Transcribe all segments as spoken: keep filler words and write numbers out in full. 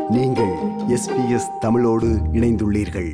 நீங்கள் S B S தமிழோடு இணைந்துள்ளீர்கள்.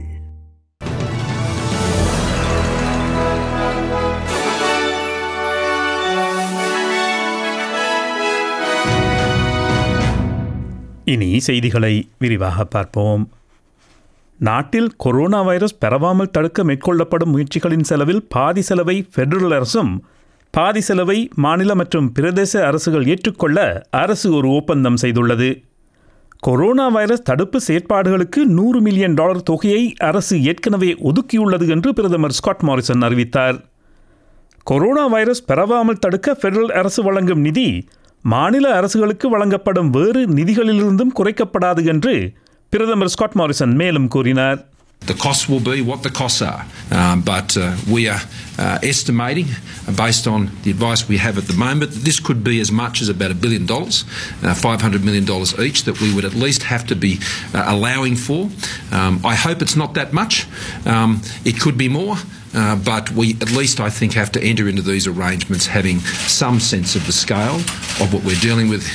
இனி செய்திகளை விரிவாக பார்ப்போம். நாட்டில் கொரோனா வைரஸ் பரவாமல் தடுக்க மேற்கொள்ளப்படும் முயற்சிகளின் செலவில் பாதி செலவை ஃபெடரல் அரசும் பாதி செலவை மாநில மற்றும் பிரதேச அரசுகள் ஏற்றுக்கொள்ள அரசு ஒரு ஒப்பந்தம் செய்துள்ளது. கொரோனா வைரஸ் தடுப்பு செயற்பாடுகளுக்கு நூறு மில்லியன் டாலர் தொகையை அரசு ஏற்கனவே ஒதுக்கியுள்ளது என்று பிரதமர் ஸ்காட் மாரிசன் அறிவித்தார். கொரோனா வைரஸ் பரவாமல் தடுக்க ஃபெடரல் அரசு வழங்கும் நிதி மாநில அரசுகளுக்கு வழங்கப்படும் வேறு நிதிகளிலிருந்தும் குறைக்கப்படாது என்று பிரதமர் ஸ்காட் மாரிசன் மேலும் கூறினார். The costs will be what the costs are, um, but uh, we are uh, estimating, uh, based on the advice we have at the moment, that this could be as much as about a billion dollars, uh, five hundred million dollars each, that we would at least have to be uh, allowing for. Um, I hope it's not that much. Um, it could be more, uh, but we at least, I think, have to enter into these arrangements having some sense of the scale of what we're dealing with.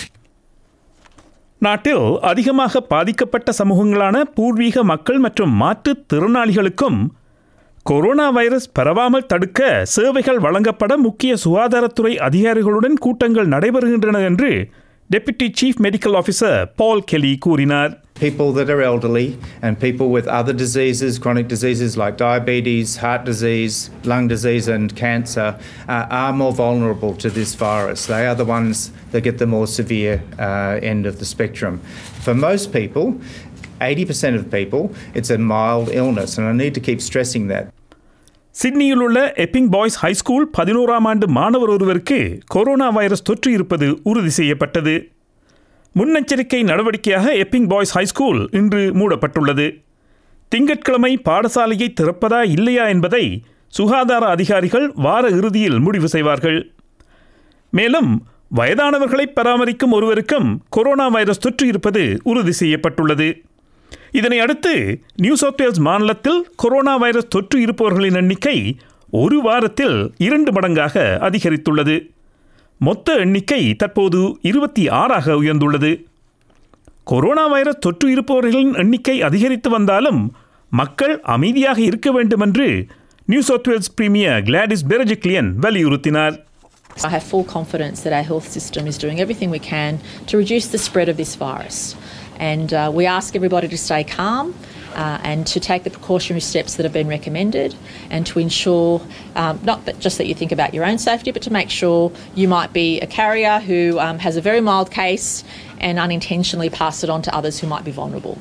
நாட்டில் அதிகமாக பாதிக்கப்பட்ட சமூகங்களான பூர்வீக மக்கள் மற்றும் மாற்றுத் திறனாளிகளுக்கும் corona virus பரவாமல் தடுக்க சேவைகள் வழங்கப்பட முக்கிய சுகாதாரத்துறை அதிகாரிகளுடன் கூட்டங்கள் நடைபெறுகின்றன என்று deputy chief medical officer Paul Kelly கூறினார். People that are elderly and people with other diseases, chronic diseases like diabetes, heart disease, lung disease and cancer uh, are more vulnerable to this virus. They are the ones that get the more severe uh, end of the spectrum. For most people, eighty percent of people, it's a mild illness, and I need to keep stressing that. சிட்னியில் உள்ள Epping boys high school பதினோராம் ஆண்டு மாணவர் ஒருவருக்கு corona virus தொற்று இருப்பது உறுதி செய்யப்பட்டது. முன்னெச்சரிக்கை நடவடிக்கையாக எப்பிங் பாய்ஸ் ஹைஸ்கூல் இன்று மூடப்பட்டுள்ளது. திங்கட்கிழமை பாடசாலையை திறப்பதா இல்லையா என்பதை சுகாதார அதிகாரிகள் வார இறுதியில் முடிவு செய்வார்கள். மேலும் வயதானவர்களை பராமரிக்கும் ஒருவருக்கும் கொரோனா வைரஸ் தொற்று இருப்பது உறுதி செய்யப்பட்டுள்ளது. இதனை அடுத்து நியூ சவுத் வேல்ஸ் மாநிலத்தில் கொரோனா வைரஸ் தொற்று இருப்பவர்களின் எண்ணிக்கை ஒரு வாரத்தில் இரண்டு மடங்காக அதிகரித்துள்ளது. மொத்த எண்ணிக்கை தற்போது இருபத்தி ஆறாக உயர்ந்துள்ளது. கொரோனா வைரஸ் தொற்று இருப்பவர்களின் எண்ணிக்கை அதிகரித்து வந்தாலும் மக்கள் அமைதியாக இருக்க வேண்டும் என்று New South Wales premier Gladys Berejiklian வலியுறுத்தினார். I have full confidence that our health system is doing everything we can to reduce the spread of this virus. And uh, we ask everybody to stay calm uh, and to take the precautionary steps that have been recommended, and to ensure um, not that just that you think about your own safety, but to make sure you might be a carrier who um, has a very mild case and unintentionally pass it on to others who might be vulnerable.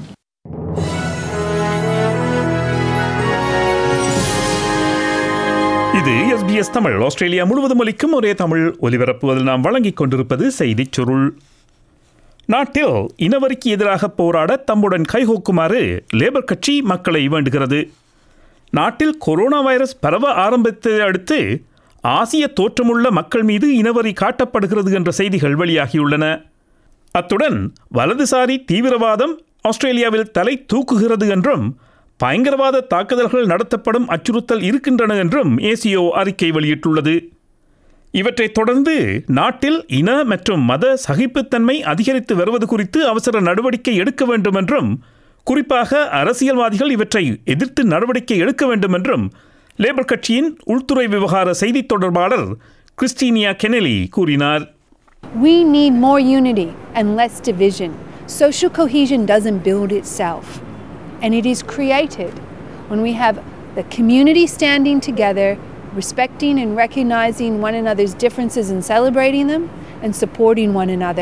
இது S B S Tamil, Australia முழுவதும் ஒலிக்கும் ஒரே தமிழ் ஒலிபரப்புவதில் நாம் வழங்கிக் கொண்டிருப்பது செய்திச் சுருள். நாட்டில் இனவரிக்கு எதிராக போராட தம்முடன் கைகோக்குமாறு லேபர் கட்சி மக்களை வேண்டுகிறது. நாட்டில் கொரோனா வைரஸ் பரவ ஆரம்பித்ததை அடுத்து ஆசிய தோற்றமுள்ள மக்கள் மீது இனவரி காட்டப்படுகிறது என்ற செய்திகள் வெளியாகியுள்ளன. அத்துடன் வலதுசாரி தீவிரவாதம் ஆஸ்திரேலியாவில் தலை தூக்குகிறது என்றும் பயங்கரவாத தாக்குதல்கள் நடத்தப்படும் அச்சுறுத்தல் இருக்கின்றன என்றும் ஏசியோ அறிக்கை வெளியிட்டுள்ளது. இவற்றைத் தொடர்ந்து நாட்டில் இன மற்றும் மத சகிப்புத்தன்மை அதிகரித்து வருவது குறித்து அவசர நடவடிக்கை எடுக்க வேண்டும் என்றும், குறிப்பாக அரசியல்வாதிகள் இவற்றை எதிர்த்து நடவடிக்கை எடுக்க வேண்டும் என்றும் லேபர் கட்சியின் உள்துறை விவகார செய்தி தொடர்பாளர் கிறிஸ்டீனியா கெனலி கூறினார். We need more unity and less division. Social cohesion doesn't build itself, and it is created when we have the community standing together, respecting and recognizing one another's differences and celebrating them, and supporting one another.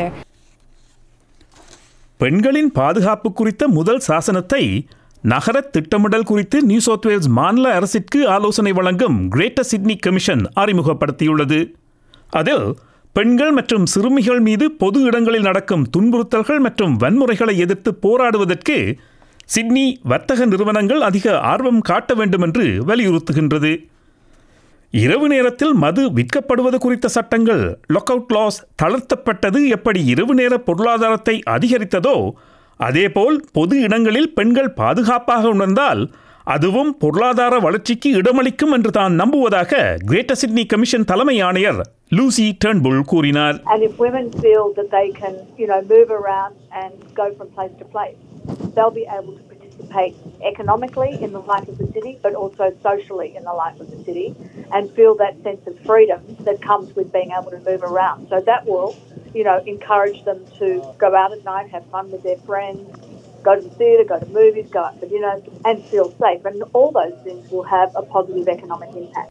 பெண்களின் பாதுகாப்பு குறித்த முதல் சாசனத்தை நகர திட்டமிடல் குறித்து new South Wales மாநில அரசிற்கு ஆலோசனை வழங்கும் கிரேட்டர் சிட்னி கமிஷன் அறிமுகப்படுத்தியுள்ளது. அதில் பெண்கள் மற்றும் சிறுமிகள் மீது பொது இடங்களில் நடக்கும் துன்புறுத்தல்கள் மற்றும் வன்முறைகளை எதிர்த்து போராடுவதற்கு சிட்னி வர்த்தக நிறுவனங்கள் அதிக ஆர்வம் காட்ட வேண்டும் என்று வலியுறுத்துகின்றது. இரவு நேரத்தில் மது விற்கப்படுவது குறித்த சட்டங்கள் லாக் அவுட் லாஸ் தளர்த்தப்பட்டது எப்படி இரவு நேர பொருளாதாரத்தை அதிகரித்ததோ, அதேபோல் பொது இடங்களில் பெண்கள் பாதுகாப்பாக உணர்ந்தால் அதுவும் பொருளாதார வளர்ச்சிக்கு இடமளிக்கும் என்று தான் நம்புவதாக கிரேட்டர் சிட்னி கமிஷன் தலைமை ஆணையர் லூசி டர்ன்புல் கூறினார். And if women feel that they can, you know, move around and go from place to place, they'll be able to participate economically in the life of the city, but also socially in the life of the city, and feel that sense of freedom that comes with being able to move around. So that will, you know, encourage them to go out at night, have fun with their friends, go to the theatre, go to movies, go out for dinner, and feel safe. And all those things will have a positive economic impact.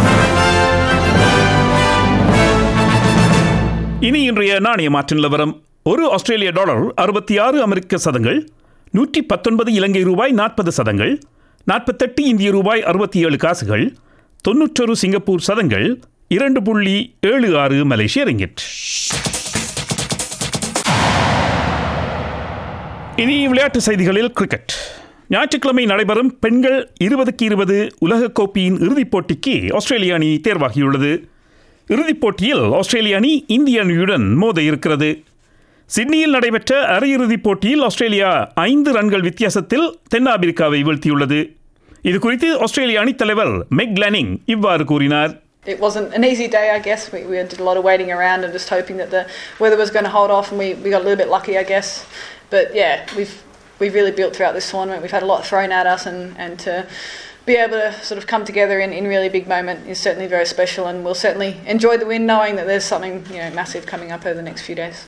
இனி இன்றைய நாணய மாற்று நிலவரம். ஒரு ஆஸ்திரேலிய dollar அறுபத்தி ஆறு அமெரிக்க சதங்கள், நூற்றி பத்தொன்பது இலங்கை ரூபாய் நாற்பது சதங்கள், நாற்பத்தெட்டு இந்திய ரூபாய் அறுபத்தி ஏழு காசுகள், தொன்னூற்றொரு சிங்கப்பூர் சதங்கள், இரண்டு புள்ளி ஏழு ஆறு மலேசிய ரிங்கிட். இனி விளையாட்டு செய்திகளில் கிரிக்கெட். ஞாயிற்றுக்கிழமை நடைபெறும் பெண்கள் இருபதுக்கு இருபது உலகக்கோப்பையின் இறுதிப் போட்டிக்கு ஆஸ்திரேலிய அணி தேர்வாகியுள்ளது. இறுதிப் போட்டியில் ஆஸ்திரேலிய அணி இந்திய அணியுடன் மோத இருக்கிறது. சிட்னியில் நடைபெற்ற அரையிறுதிப் போட்டியில் ஆஸ்திரேலியா ஐந்து ரன்கள் வித்தியாசத்தில் தென்னாப்பிரிக்காவை வீழ்த்தியுள்ளது. இது குறித்து ஆஸ்திரேலிய அணித் தலைவர் மெக் லானிங் இவ்வாறு கூறினார். It wasn't an easy day, I guess. We, we did a lot of waiting around and just hoping that the weather was going to hold off, and we, we got a little bit lucky, I guess. But yeah, we've we've really built throughout this tournament. We've had a lot thrown at us, and, and to be able to sort of come together in in really big moment is certainly very special, and we'll certainly enjoy the win knowing that there's something, you know, massive coming up over the next few days.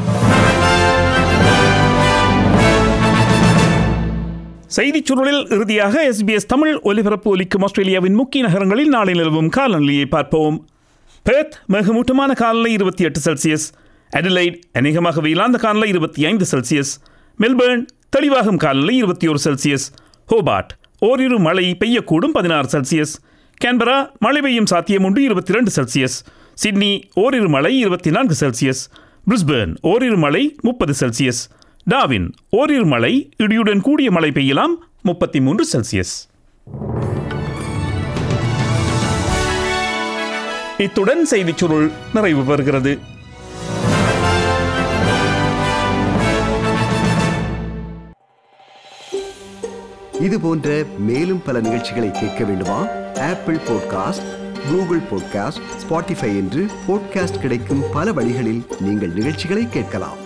செய்திச் சுருளில் இறுதியாக SBS Tamil ஒலிபரப்பு ஒலிக்கும் ஆஸ்திரேலியாவின் முக்கிய நகரங்களில் நாளை நிலவும் காலநிலையை பார்ப்போம். பெர்த் மிகமூட்டமான காலநிலை இருபத்தி எட்டு செல்சியஸ், அடிலைட் அநேகமாக வெயிலாந்த காலநிலை இருபத்தி ஐந்து செல்சியஸ், மெல்பர்ன் தெளிவாகும் காலநிலை இருபத்தி ஒரு செல்சியஸ், ஹோபார்ட் ஓரிரு மழை பெய்யக்கூடும் பதினாறு செல்சியஸ், கேன்பரா மழை பெய்யும் சாத்தியம் உண்டு இருபத்தி இரண்டு செல்சியஸ், சிட்னி ஓரிரு மழை இருபத்தி நான்கு செல்சியஸ், பிரிஸ்பேர்ன் ஓரிரு மழை முப்பது செல்சியஸ், டார்வின் ஓரிரு மழை இடியுடன் கூடிய மழை பெய்யலாம் முப்பத்தி மூன்று செல்சியஸ். இத்துடன் செய்திச் சுருள் நிறைவு பெறுகிறது. இது போன்ற மேலும் பல நிகழ்ச்சிகளை கேட்க வேண்டுமா? Apple podcast, Google podcast, Spotify என்று பாட்காஸ்ட் கிடைக்கும் பல வழிகளில் நீங்கள் நிகழ்ச்சிகளை கேட்கலாம்.